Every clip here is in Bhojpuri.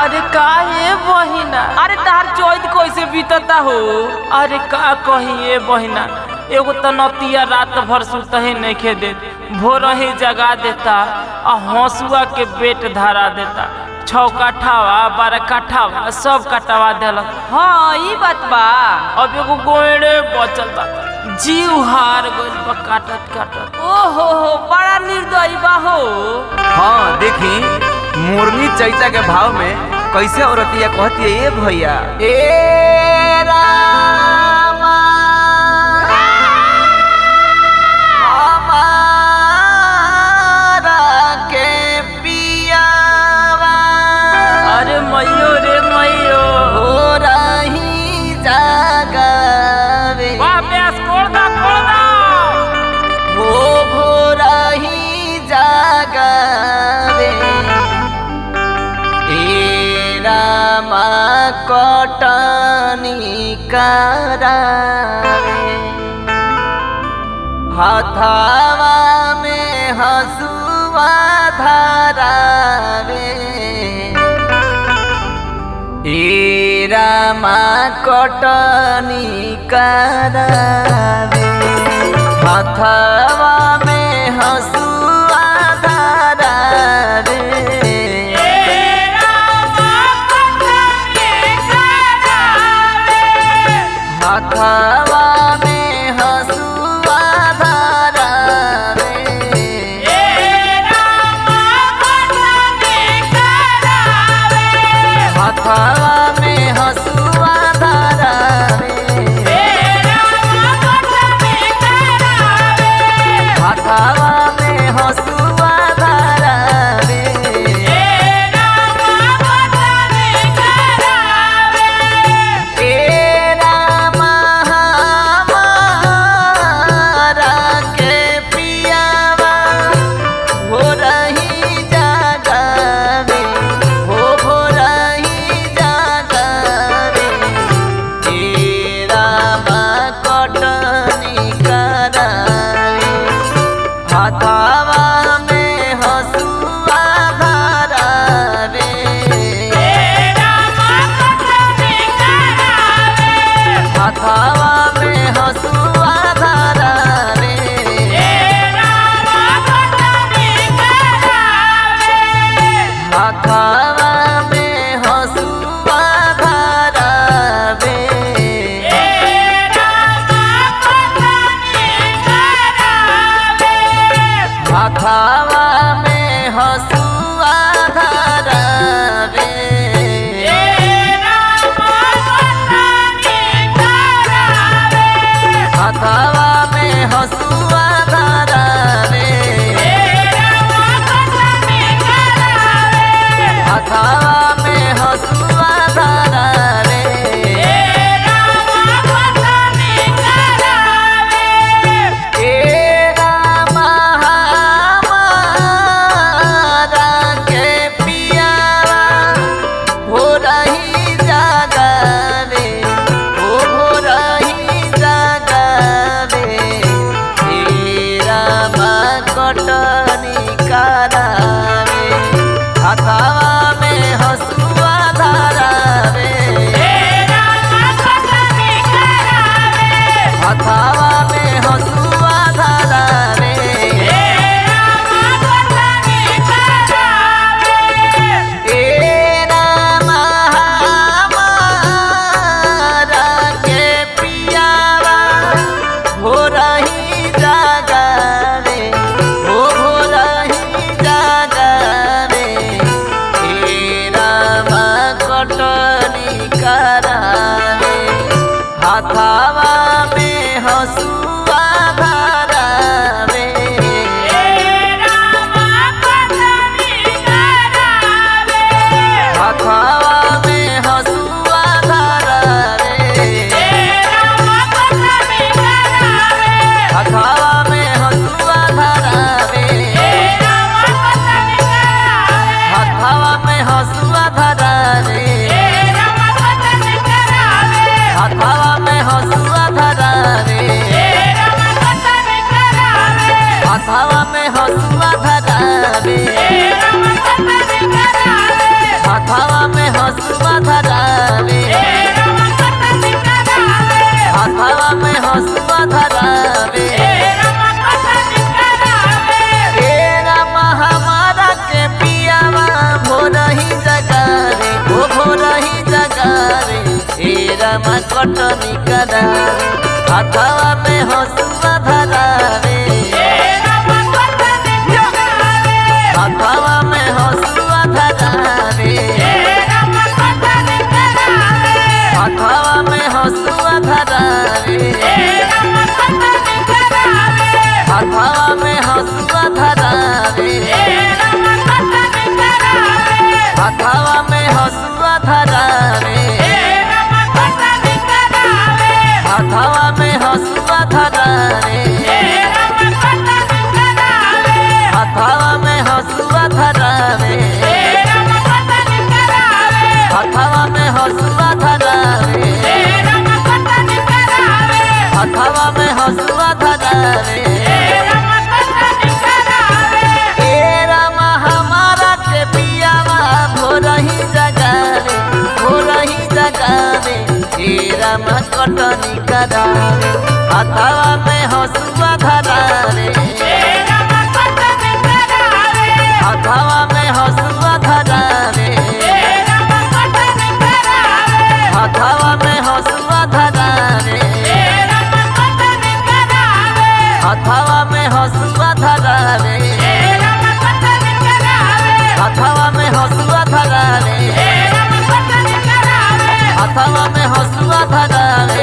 अरे का ये बहिना, अरे तार चौथ कैसे बीतता हो? अरे का कहिए बहिना, एगो तनतिया रात भर सुतहे नहीं खे दे, भोर ही जगा देता आ हंसुआ के पेट धरा देता। 6 कट्ठावा 12 कट्ठावा सब कटवा देलक। हाँ ई बात बा। अब एगो गोयड़े बचल बा, जीव हार गइल बा काटत काटत। ओहो हो बड़ा निर्दयी बा हो। हाँ देखी मुरली चैता के भाव में कैसे औरतिया कहती है ये भैया ए रामा हमारा के पियावा। अरे मैयो रे मैयो, हो रही जागावे वाह प्यास खोल दा हो भोरही जागावे ए रामा कटनी करावे हथावा में हसुआ धरावे ए रामा कटनी करावे हथवा में हसुआ धरावे हथवा में हसुआ धरावे हथवा में हसुआ धरावे हथवा में हसुआ धरावे ए रामा हमारा के पियावा हो रही जागावे हो रही जागावे ए रामा कटनी करावे हथवा में हसुआ धरावे हथवा में हसुआ धरावे हथवा में हसुआ धरावे हथवा में हसुआ धरावे हथवा में हसुआ धरावे हथवा में हसुआ धरावे ए रामा हमारा कटनी करावे हाथवा में हंसुआ धरावे हाथवा में हंसुआ धरावे हाथवा में हंसुआ धरावे हाथवा में हंसुआ धरावे हाथवा में हंसुआ धरावे हाथवा में हंसुआ धरावे हाथवा में हंसुआ धरावे हाथवा में हंसुआ धरावे हाथवा में हंसुआ धरावे ए रामा हमारा के पियावा भोरही जगावे भोरही जगावे ए रामा कटनी करावे हाथवा में हंसुआ धरावे हाथवा में हंसुआ धरावे हाथवा में हंसुआ धरावे हाथवा में हंसुआ धरावे हाथवा में हंसुआ धरावे हाथवा में हंसुआ धरावे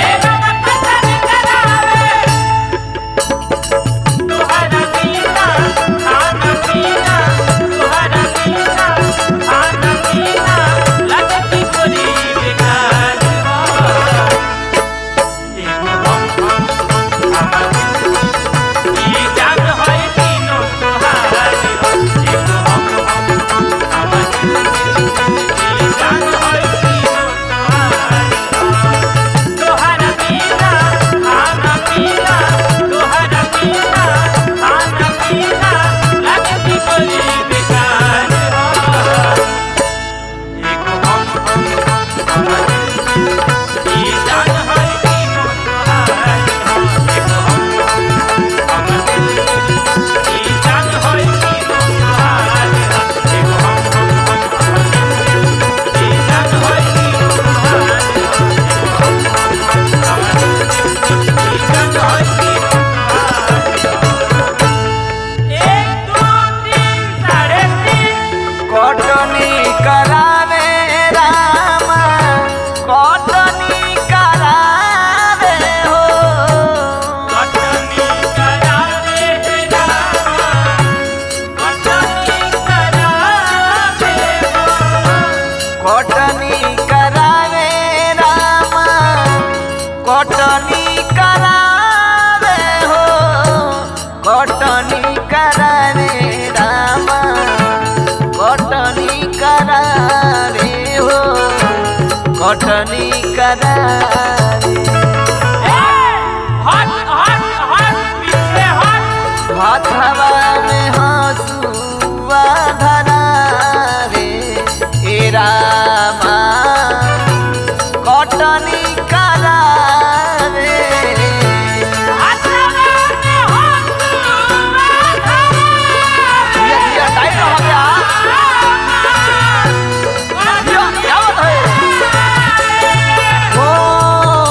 कटनी करावे रामा कटनी करावे हो कटनी करावे रामा कटनी करावे कटनी करावे रामा कटनी करावे हो कटनी करावे रामा कटनी करावे हो कटनी करावे हट हट हट पीछे हट हाथवा में हंसुआ धरावे ए रामा कटनी करावे ये टाइट हो गया ये क्या बात है ओ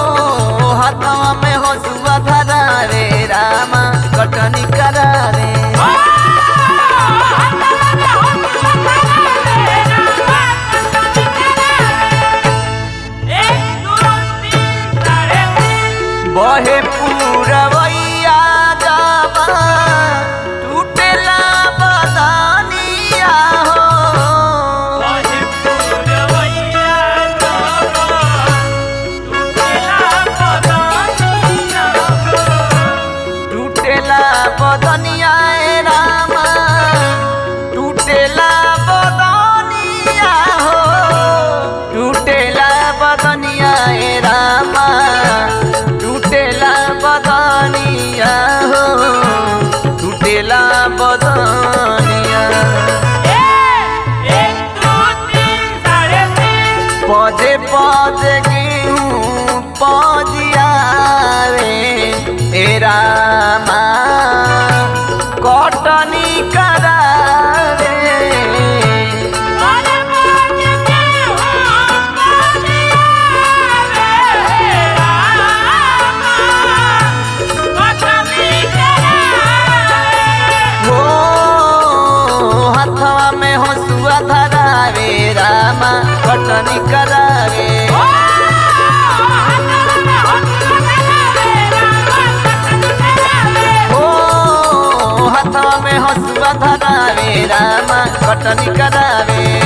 कटनी करावे